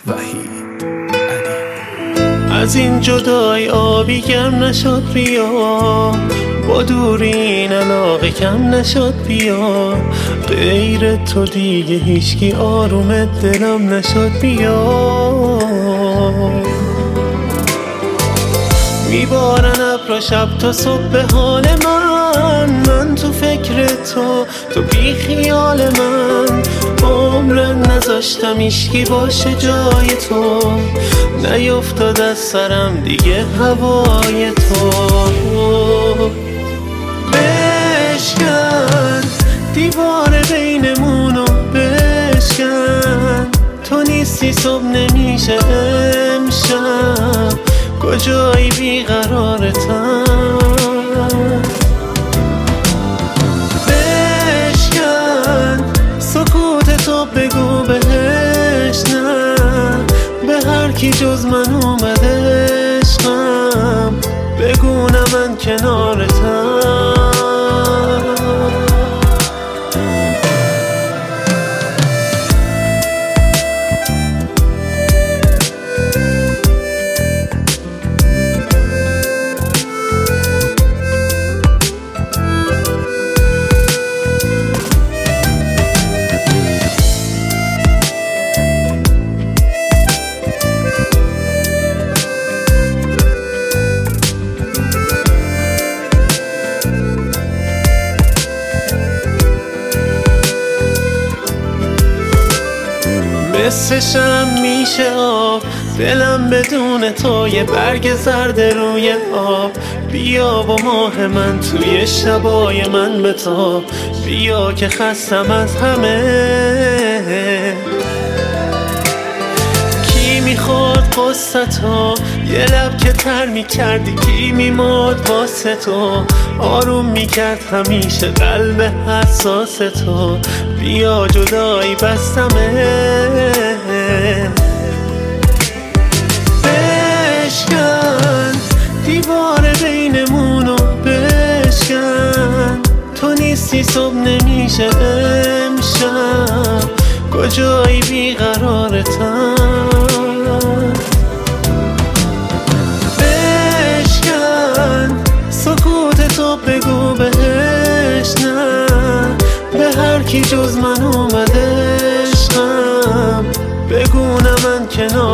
وحید علی. از این جدای آبی گرم نشد بیا، با دوری این علاقه کم نشد بیا، غیر تو دیگه هیچکی آروم دلم نشد بیا. میبارن ابر شب تا صبح به حال من تو فکر تو بی خیال من، عمرم نذاشتم هیچکی باشه جای تو، نیفتاد از سرم دیگه هوای تو. بشکن دیوار بینمونو بشکن، تو نیستی صبح نمیشه امشب، کجایی بیقرارتم. بشکن سکوت تو بگو بهش نه، به هر کی جز من اومده عشقم، بگو نه من کنارتم. مثل شم میشه آب دلم بدون تو، یه برگ زرد روی آب، بیا با ماه من توی شبای من بتاب، بیا که خستم از همه. کی میخورد قصتو یه لب که تر میکردی، کی میمرد واسه تو آروم میکرد همیشه قلب حساس تو، بیا جدایی بستمه. بشکن دیوار بینمونو بشکن، تو نیستی صبح نمیشه امشب، کجایی بیقرارتم. بشکن سکوت تو بگو بهش نه، به هر کی جز من اومده عشقم، بگو نه من کنار